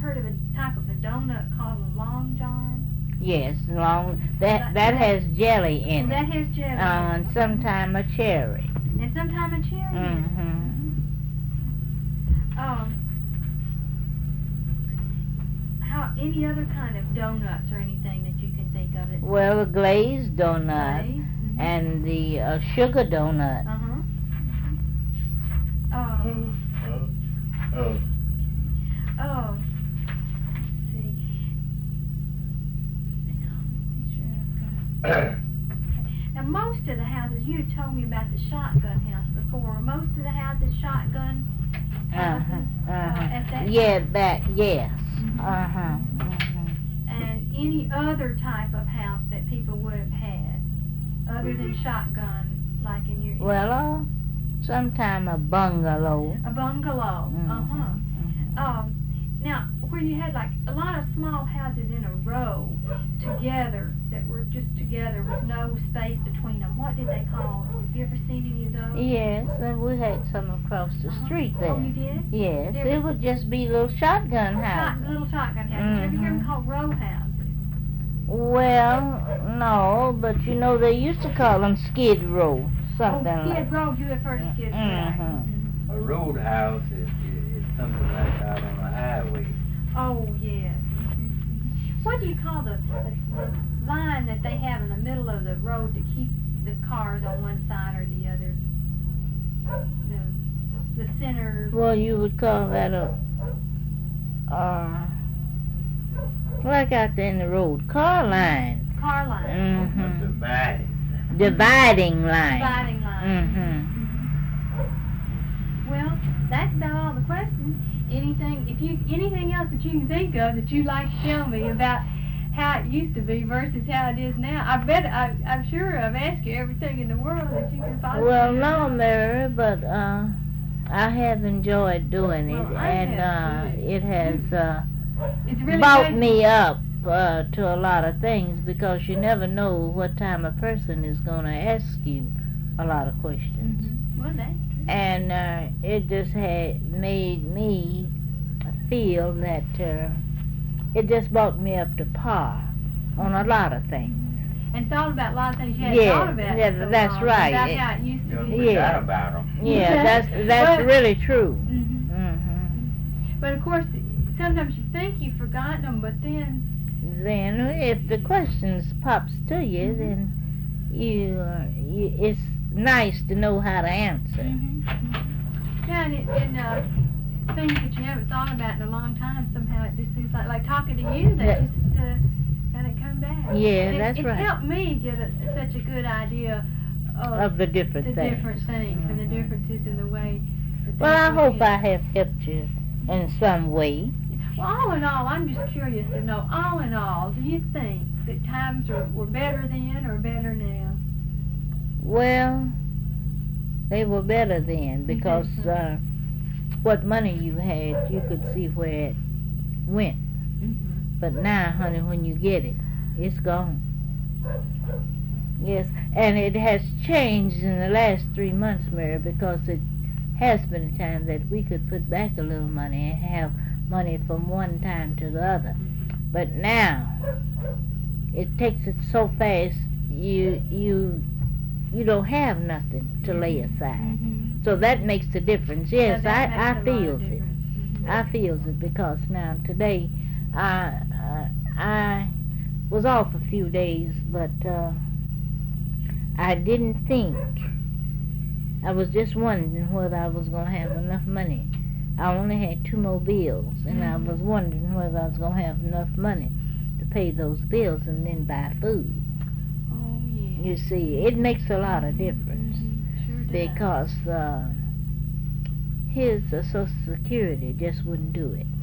heard of a type of a donut called a Long John? Yes, long that has jelly in That it. has jelly. And sometime a cherry. And sometime a cherry. Mm-hmm. How any other kind of donuts or anything that you can think of it? Well, a glazed donut Glazed, mhm. and the sugar donut. Uh-huh. Oh, let's see. Now, most of the houses, you had told me about the shotgun house before. Most of the houses shotgun houses at that Yeah, time? yes. Mhm. And any other type of house that people would have had, other than shotgun, like in your... Well, sometime a bungalow. A bungalow. Now, where you had like a lot of small houses in a row together that were just together with no space between them. What did they call them? Have you ever seen any of those? Yes, and we had some across the street there. Oh, you did? Yes, it would just be little shotgun houses. Little shotgun houses. Did you ever hear them called row houses? Well, no, but you know they used to call them skid row, something like. Skid row. You have heard of skid row. A roadhouse is something like out on a highway. Oh, yes. What do you call the line that they have in the middle of the road to keep the cars on one side or the other? The center... Well, you would call that like out there in the road, car line. Car line. Dividing line. Dividing line. Well, that's about all the questions. Anything else that you can think of that you'd like to tell me about how it used to be versus how it is now? I'm sure I've asked you everything in the world that you can possibly. Well, no, Mary, but I have enjoyed doing it, it has it's really brought me up to a lot of things, because you never know what time a person is going to ask you a lot of questions. Mm-hmm. Well, that's true. And it just had made me feel that it just brought me up to par on a lot of things. And thought about a lot of things you hadn't thought about. Yeah, that's right. About how it used to be. Yeah, about them. Yeah, that's really true. But of course, sometimes you think you've forgotten them, but then if the questions pops to you, then it's nice to know how to answer. Yeah, and things that you haven't thought about in a long time, somehow it just seems like talking to you, that just kind of come back. Yeah, that's right. It's helped me get such a good idea of the different things. And the differences in the way. Well, I hope I have helped you in some way. Well, all in all, I'm just curious to know, all in all, do you think that times were better then or better now? Well, they were better then, because what money you had, you could see where it went. But now, honey, when you get it, it's gone. Yes, and it has changed in the last 3 months, Mary, because it has been a time that we could put back a little money and have money from one time to the other. But now, it takes it so fast, you don't have nothing to lay aside. So that makes the difference. Yes, I feels it. I feels it, because now today I was off a few days, but I didn't think. I was just wondering whether I was going to have enough money. I only had 2 more bills, and I was wondering whether I was going to have enough money to pay those bills and then buy food. Oh, yeah. You see, it makes a lot of difference. Sure does. Because his Social Security just wouldn't do it.